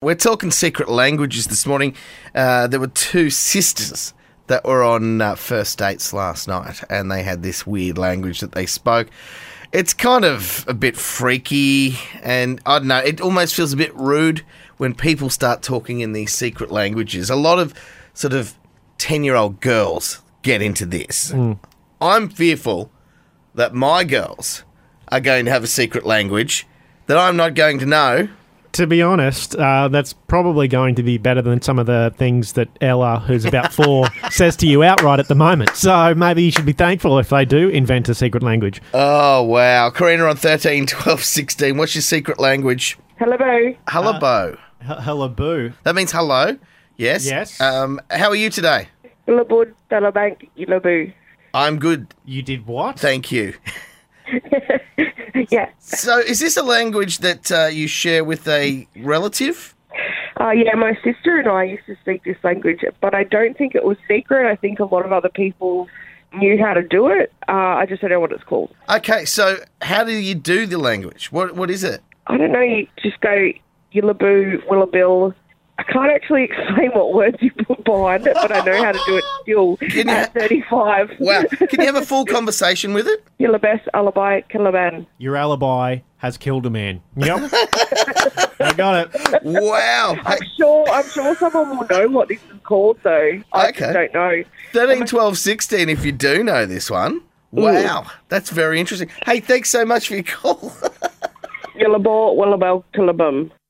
We're talking secret languages this morning. There were two sisters that were on first dates last night, and they had this weird language that they spoke. It's kind of a bit freaky, and I don't know, it almost feels a bit rude when people start talking in these secret languages. A lot of sort of 10-year-old girls get into this. I'm fearful that my girls are going to have a secret language that I'm not going to know. To be honest, that's probably going to be better than some of the things that Ella, who's about 4, says to you outright at the moment. So maybe you should be thankful if they do invent a secret language. Oh, wow. Karina on 13, 12, 16. What's your secret language? Hello. Hello. Hello, boo. That means hello. Yes. Yes. How are you today? Illabud, Dalabank, Illabu. I'm good. You did what? Thank you. Yeah. So is this a language that you share with a relative? Yeah, my sister and I used to speak this language, but I don't think it was secret. I think a lot of other people knew how to do it. I just don't know what it's called. Okay, so how do you do the language? What is it? I don't know. You just go Illabu, Willabill. I can't actually explain what words you put behind it, but I know how to do it still at 35. Wow. Can you have a full conversation with it? Yillabess, Alibi, Killaban. Your alibi has killed a man. Yep. I got it. Wow. I'm sure someone will know what this is called, though. I just don't know. 13, 12, 16, if you do know this one. Wow. That's very interesting. Hey, thanks so much for your call. Yillabor, Willabell, Killabum.